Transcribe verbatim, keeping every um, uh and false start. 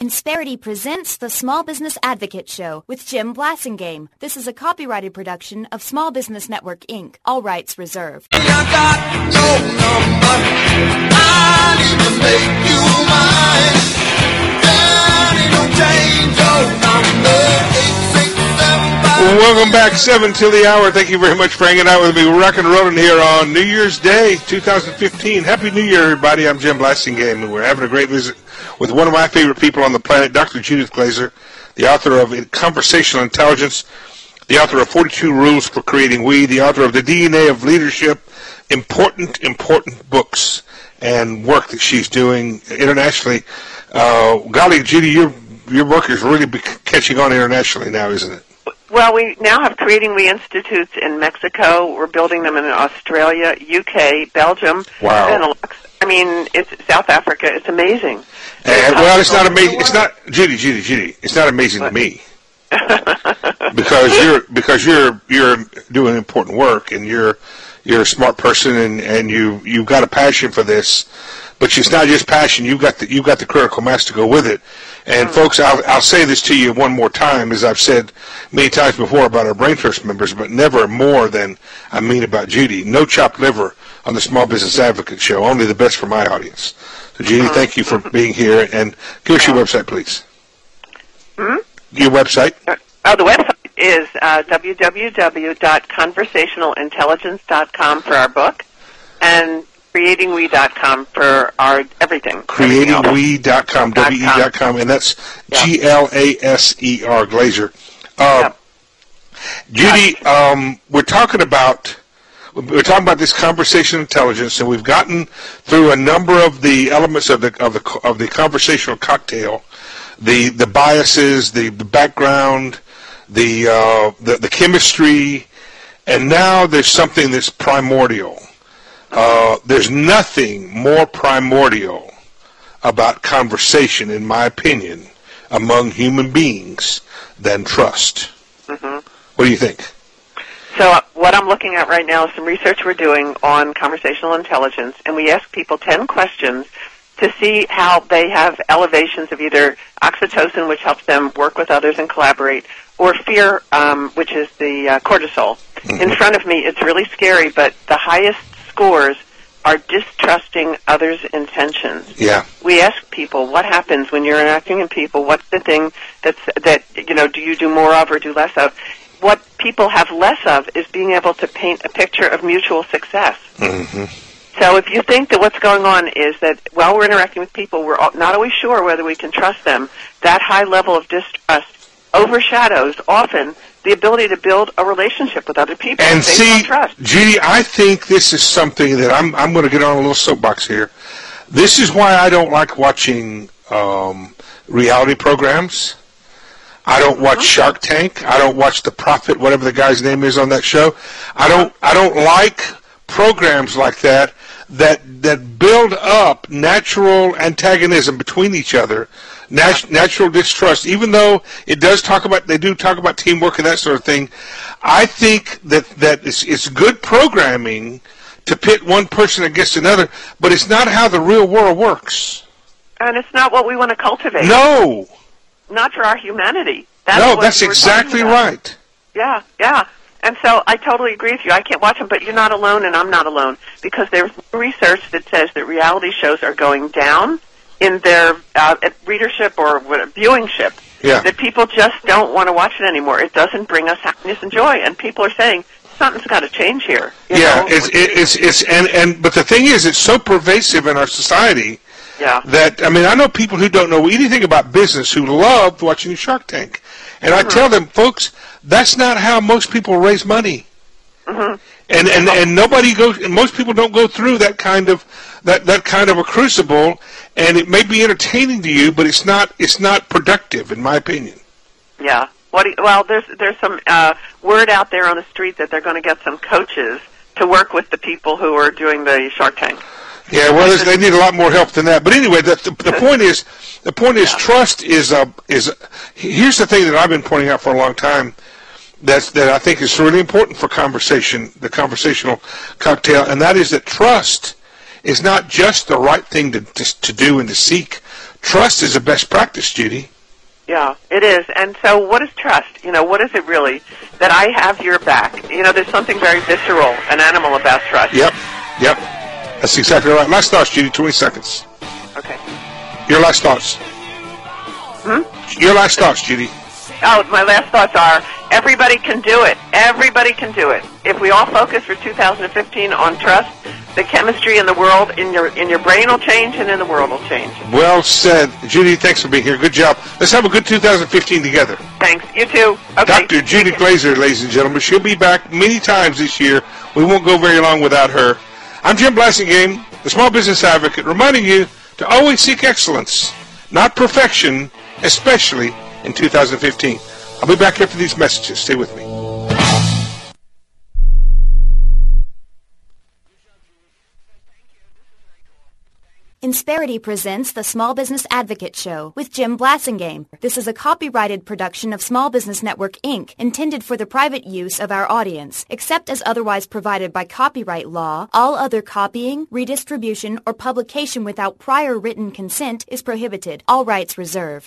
Insperity presents the Small Business Advocate Show with Jim Blasingame. This is a copyrighted production of Small Business Network, Incorporated. All rights reserved. I got your number. I need to make you mine. Daddy, don't change your number. eight six seven five Welcome back, seven till the hour. Thank you very much for hanging out with me. We're rock and rolling here on New Year's Day, two thousand fifteen. Happy New Year, everybody. I'm Jim Blasingame, and we're having a great visit with one of my favorite people on the planet, Doctor Judith Glaser, the author of Conversational Intelligence, the author of forty-two Rules for Creating We, the author of The D N A of Leadership, important, important books and work that she's doing internationally. Uh, golly, Judy, your your work is really be catching on internationally now, isn't it? Well, we now have Creating We Institutes in Mexico. We're building them in Australia, U K, Belgium, wow. Benelux. I mean, it's South Africa. It's amazing. And, well, it's not amazing. It's not, Judy, Judy, Judy. It's not amazing what? to me because you're because you're you're doing important work, and you're you're a smart person, and, and you you've got a passion for this. But it's not just passion. You've got the you've got the critical mass to go with it. And mm. folks, I'll I'll say this to you one more time, as I've said many times before about our Brain Trust members, but never more than I mean about Judy. No chopped liver on the Small Business Advocate Show. Only the best for my audience. So, Judy, thank you for being here, and give us your website, please. Hmm? Your website. Oh, the website is uh, w w w dot conversational intelligence dot com for our book, and creating we dot com for our everything. creating we dot com, W E dot com, and that's yep. G L A S E R, Glaser. Uh, yep. Judy, um, we're talking about we're talking about this conversational intelligence, and we've gotten through a number of the elements of the of the of the conversational cocktail, the the biases, the, the background, the, uh, the the chemistry, and now there's something that's primordial. Uh, there's nothing more primordial about conversation, in my opinion, among human beings than trust. Mm-hmm. What do you think? So uh, what I'm looking at right now is some research we're doing on conversational intelligence, and we ask people ten questions to see how they have elevations of either oxytocin, which helps them work with others and collaborate, or fear, um, which is the uh, cortisol. Mm-hmm. In front of me, it's really scary, but the highest scores are distrusting others' intentions. Yeah. We ask people, what happens when you're interacting with people? What's the thing that's, that, you know, do you do more of or do less of? What people have less of is being able to paint a picture of mutual success. Mm-hmm. So if you think that what's going on is that while we're interacting with people, we're not always sure whether we can trust them, that high level of distrust overshadows often the ability to build a relationship with other people. And see, Judy, I think this is something that I'm I'm going to get on a little soapbox here. This is why I don't like watching um, reality programs. I don't watch Shark Tank. I don't watch The Prophet, whatever the guy's name is on that show. I don't I don't like programs like that that that build up natural antagonism between each other. Nat- natural distrust, even though it does talk about, they do talk about teamwork and that sort of thing. I think that, that it's, it's good programming to pit one person against another, but it's not how the real world works. And it's not what we want to cultivate. No. Not for our humanity. That's no, that's exactly right. Yeah, yeah. And so I totally agree with you. I can't watch them, but you're not alone and I'm not alone, because there's research that says that reality shows are going down in their uh, readership or viewingship, yeah. that people just don't want to watch it anymore. It doesn't bring us happiness and joy, and people are saying something's got to change here. You yeah, know? it's it's it's and and but the thing is, it's so pervasive in our society. Yeah. That I mean, I know people who don't know anything about business who love watching Shark Tank, and mm-hmm. I tell them, folks, that's not how most people raise money. Mm-hmm. And and and nobody goes. And most people don't go through that kind of that that kind of a crucible. And it may be entertaining to you, but it's not it's not productive, in my opinion. Yeah. What? Do you, well, there's there's some uh, word out there on the street that they're going to get some coaches to work with the people who are doing the Shark Tank. Yeah. Well, they need a lot more help than that. But anyway, the the, the point is the point is yeah. trust is a is. A, here's the thing that I've been pointing out for a long time. That's that I think is really important for conversation, the conversational cocktail, and that is that trust is not just the right thing to, to to do and to seek. trust is a best practice, Judy. Yeah, it is. And so what is trust? You know, what is it really? That I have your back. You know, there's something very visceral and animal about trust. Yep, yep. That's exactly right. Last thoughts, Judy, twenty seconds. Okay. Your last thoughts. Hmm? Your last thoughts, Judy. Oh, my last thoughts are, everybody can do it. Everybody can do it. If we all focus for two thousand fifteen on trust, the chemistry in the world, in your in your brain will change, and in the world will change. Well said. Judy, thanks for being here. Good job. Let's have a good two thousand fifteen together. Thanks. You too. Okay. Doctor Judy Glazer, ladies and gentlemen. She'll be back many times this year. We won't go very long without her. I'm Jim Blasingame, the Small Business Advocate, reminding you to always seek excellence, not perfection, especially in two thousand fifteen. I'll be back after these messages. Stay with me. Insperity presents the Small Business Advocate Show with Jim Blasingame. This is a copyrighted production of Small Business Network, Incorporated, intended for the private use of our audience. Except as otherwise provided by copyright law, all other copying, redistribution, or publication without prior written consent is prohibited. All rights reserved.